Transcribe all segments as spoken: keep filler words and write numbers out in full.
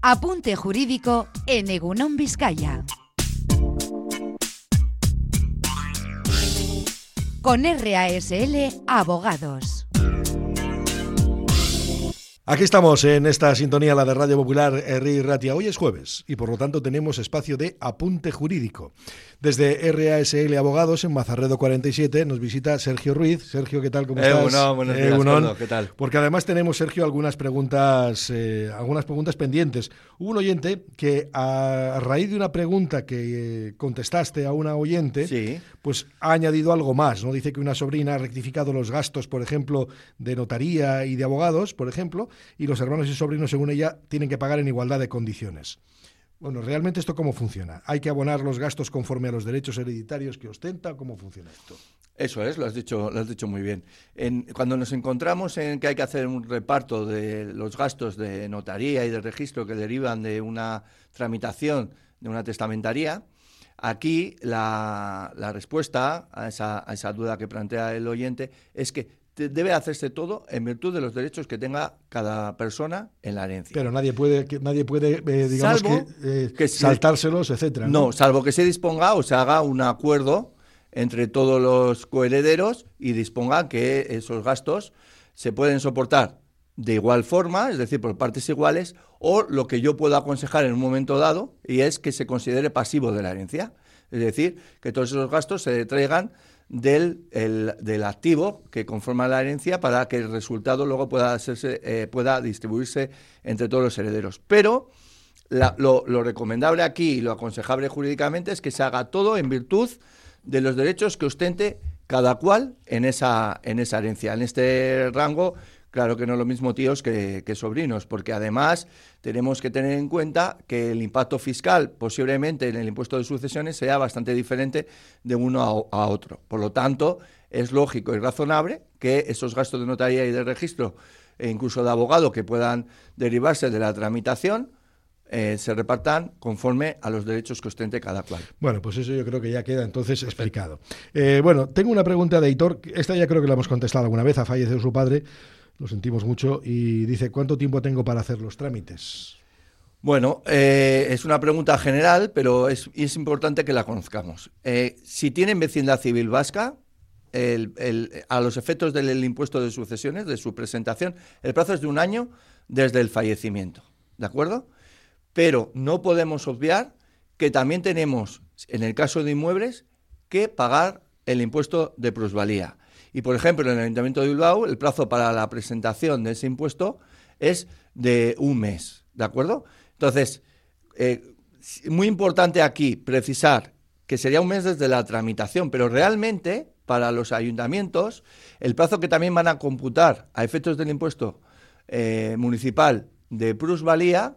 Apunte jurídico en Egunon Vizcaya. Con R A S L Abogados. Aquí estamos en esta sintonía, la de Radio Popular, Herri Ratia. Hoy es jueves y por lo tanto tenemos espacio de apunte jurídico. Desde R A S L Abogados en Mazarredo cuarenta y siete nos visita Sergio Ruiz. Sergio, ¿qué tal? ¿Cómo estás? Egunon, buenos días, Carlos, ¿qué tal? Porque además tenemos, Sergio, algunas preguntas, eh, algunas preguntas pendientes. Hubo un oyente que a, a raíz de una pregunta que eh, contestaste a una oyente, sí. pues ha añadido algo más, ¿no? Dice que una sobrina ha rectificado los gastos, por ejemplo, de notaría y de abogados, por ejemplo, y los hermanos y sobrinos, según ella, tienen que pagar en igualdad de condiciones. Bueno, ¿realmente esto cómo funciona? ¿Hay que abonar los gastos conforme a los derechos hereditarios que ostenta? ¿Cómo funciona esto? Eso es, lo has dicho, lo has dicho muy bien. En, cuando nos encontramos en que hay que hacer un reparto de los gastos de notaría y de registro que derivan de una tramitación de una testamentaría, aquí la, la respuesta a esa, a esa duda que plantea el oyente es que debe hacerse todo en virtud de los derechos que tenga cada persona en la herencia. Pero nadie puede, que, nadie puede eh, digamos, salvo que, eh, que saltárselos, se, etcétera. ¿no? no, salvo que se disponga o se haga un acuerdo entre todos los coherederos y disponga que esos gastos se pueden soportar de igual forma, es decir, por partes iguales, o lo que yo puedo aconsejar en un momento dado, y es que se considere pasivo de la herencia. Es decir, que todos esos gastos se traigan Del, el, del activo que conforma la herencia para que el resultado luego pueda, hacerse, eh, pueda distribuirse entre todos los herederos. Pero la, lo, lo recomendable aquí y lo aconsejable jurídicamente es que se haga todo en virtud de los derechos que ostente cada cual en esa, en esa herencia. En este rango, claro que no es lo mismo tíos que, que sobrinos, porque además tenemos que tener en cuenta que el impacto fiscal posiblemente en el impuesto de sucesiones sea bastante diferente de uno a, a otro. Por lo tanto, es lógico y razonable que esos gastos de notaría y de registro e incluso de abogado que puedan derivarse de la tramitación eh, se repartan conforme a los derechos que ostente cada cual. Bueno, pues eso yo creo que ya queda entonces explicado. Eh, bueno, tengo una pregunta de Hitor, esta ya creo que la hemos contestado alguna vez, ha fallecido su padre. Lo sentimos mucho, y dice, ¿cuánto tiempo tengo para hacer los trámites? Bueno, eh, es una pregunta general, pero es, es importante que la conozcamos. Eh, si tienen vecindad civil vasca, el, el, a los efectos del el impuesto de sucesiones, de su presentación, el plazo es de un año desde el fallecimiento, ¿de acuerdo? Pero no podemos obviar que también tenemos, en el caso de inmuebles, que pagar el impuesto de plusvalía. Y, por ejemplo, en el Ayuntamiento de Bilbao, el plazo para la presentación de ese impuesto es de un mes, ¿de acuerdo? Entonces, eh, muy importante aquí precisar que sería un mes desde la tramitación, pero realmente, para los ayuntamientos, el plazo que también van a computar a efectos del impuesto eh, municipal de plusvalía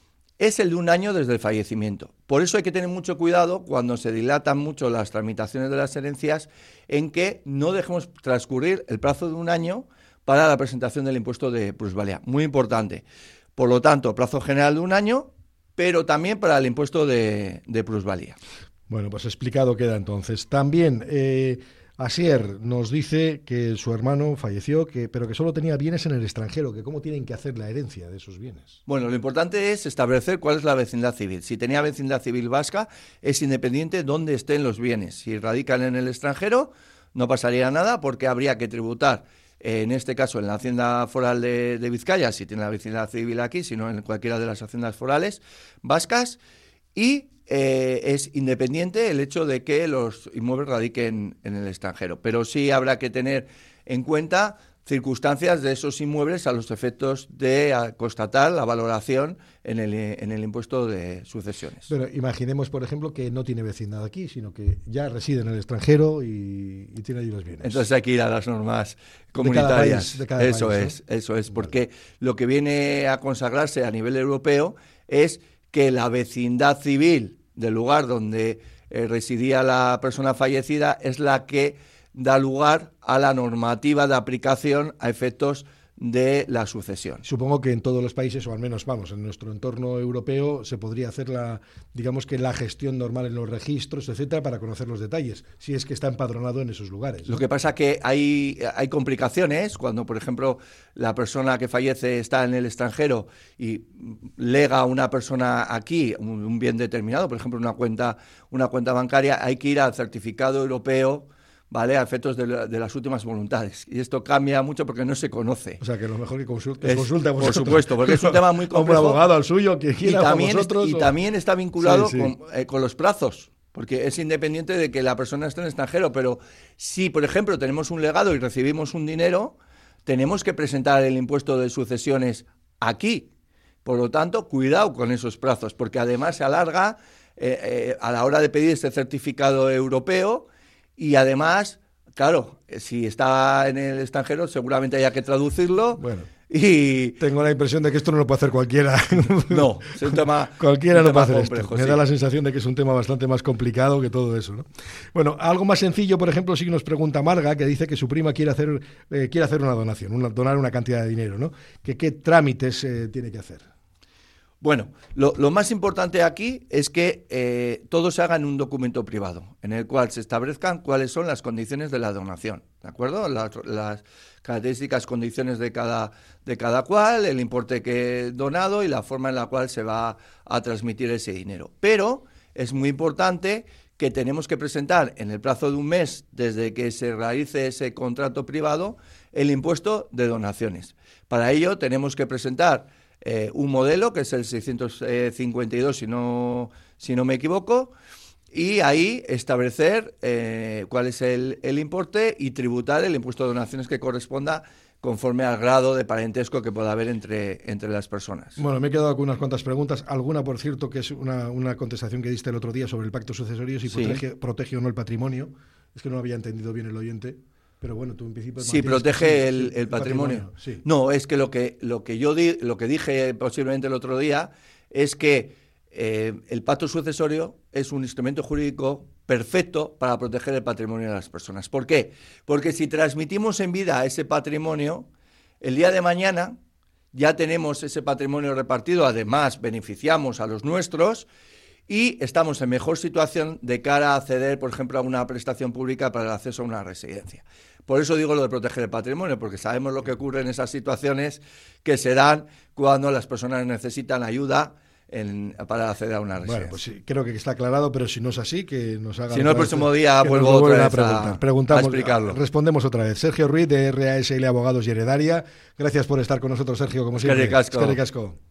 es el de un año desde el fallecimiento. Por eso hay que tener mucho cuidado cuando se dilatan mucho las tramitaciones de las herencias en que no dejemos transcurrir el plazo de un año para la presentación del impuesto de plusvalía. Muy importante. Por lo tanto, plazo general de un año, pero también para el impuesto de, de plusvalía. Bueno, pues explicado queda entonces. También eh, Asier nos dice que su hermano falleció, que, pero que solo tenía bienes en el extranjero, que cómo tienen que hacer la herencia de esos bienes. Bueno, lo importante es establecer cuál es la vecindad civil. Si tenía vecindad civil vasca, es independiente dónde estén los bienes. Si radican en el extranjero, no pasaría nada porque habría que tributar, eh, en este caso en la Hacienda Foral de, de Vizcaya, si tiene la vecindad civil aquí, sino en cualquiera de las haciendas forales vascas, y Eh, es independiente el hecho de que los inmuebles radiquen en el extranjero, pero sí habrá que tener en cuenta circunstancias de esos inmuebles a los efectos de constatar la valoración en el, en el impuesto de sucesiones. Pero imaginemos, por ejemplo, que no tiene vecindad aquí, sino que ya reside en el extranjero y, y tiene allí los bienes. Entonces hay que ir a las normas comunitarias. De cada país, de cada eso país, es, ¿no? eso es, Vale. porque lo que viene a consagrarse a nivel europeo es que la vecindad civil del lugar donde eh, residía la persona fallecida es la que da lugar a la normativa de aplicación a efectos de la sucesión. Supongo que en todos los países, o al menos, vamos, en nuestro entorno europeo, se podría hacer la, digamos que la gestión normal en los registros, etcétera, para conocer los detalles, si es que está empadronado en esos lugares, ¿no? Lo que pasa que hay, hay complicaciones cuando, por ejemplo, la persona que fallece está en el extranjero y lega a una persona aquí un, un bien determinado, por ejemplo, una cuenta, una cuenta bancaria, hay que ir al certificado europeo, ¿vale?, a efectos de, la, de las últimas voluntades. Y esto cambia mucho porque no se conoce. O sea, que lo mejor que consulte, es, consulte a vosotros. Por supuesto, porque es un tema muy complejo. Como abogado al suyo, que quiera, y también, a vosotros. Es, y o... también está vinculado sí, sí. Con, eh, con los plazos, porque es independiente de que la persona esté en el extranjero. Pero si, por ejemplo, tenemos un legado y recibimos un dinero, tenemos que presentar el impuesto de sucesiones aquí. Por lo tanto, cuidado con esos plazos, porque además se alarga eh, eh, a la hora de pedir este certificado europeo y además... Claro, si está en el extranjero seguramente haya que traducirlo. Bueno, y tengo la impresión de que esto no lo puede hacer cualquiera. No, es un tema cualquiera un no tema puede hacer complejo, esto. Me sí. da la sensación de que es un tema bastante más complicado que todo eso, ¿no? Bueno, algo más sencillo, por ejemplo, sí que nos pregunta Marga, que dice que su prima quiere hacer eh, quiere hacer una donación, una, donar una cantidad de dinero, ¿no? Que qué trámites eh, tiene que hacer. Bueno, lo, lo más importante aquí es que eh, todo se haga en un documento privado, en el cual se establezcan cuáles son las condiciones de la donación, ¿de acuerdo? Las, las características, condiciones de cada, de cada cual, el importe que he donado y la forma en la cual se va a transmitir ese dinero. Pero es muy importante que tenemos que presentar en el plazo de un mes desde que se realice ese contrato privado el impuesto de donaciones. Para ello tenemos que presentar Eh, un modelo que es el seiscientos cincuenta y dos, si no, si no me equivoco, y ahí establecer eh, cuál es el, el importe y tributar el impuesto de donaciones que corresponda conforme al grado de parentesco que pueda haber entre, entre las personas. Bueno, me he quedado con unas cuantas preguntas. Alguna, por cierto, que es una, una contestación que diste el otro día sobre el pacto sucesorio, si sí. protege, protege o no el patrimonio. Es que no lo había entendido bien el oyente. Pero bueno, tú en principio... Sí, protege el, el, el patrimonio. patrimonio sí. No, es que lo que, lo que yo di, lo que dije posiblemente el otro día es que eh, el pacto sucesorio es un instrumento jurídico perfecto para proteger el patrimonio de las personas. ¿Por qué? Porque si transmitimos en vida ese patrimonio, el día de mañana ya tenemos ese patrimonio repartido, además beneficiamos a los nuestros y estamos en mejor situación de cara a acceder, por ejemplo, a una prestación pública para el acceso a una residencia. Por eso digo lo de proteger el patrimonio, porque sabemos lo que ocurre en esas situaciones que se dan cuando las personas necesitan ayuda en, para acceder a una residencia. Bueno, pues sí, creo que está aclarado, pero si no es así, que nos haga... Si no, el próximo día vuelvo otra vez a, preguntar. Preguntamos, a explicarlo. Respondemos otra vez. Sergio Ruiz, de R A S L Abogados y Heredaria. Gracias por estar con nosotros, Sergio, como siempre. Es que ricasco. Es que ricasco.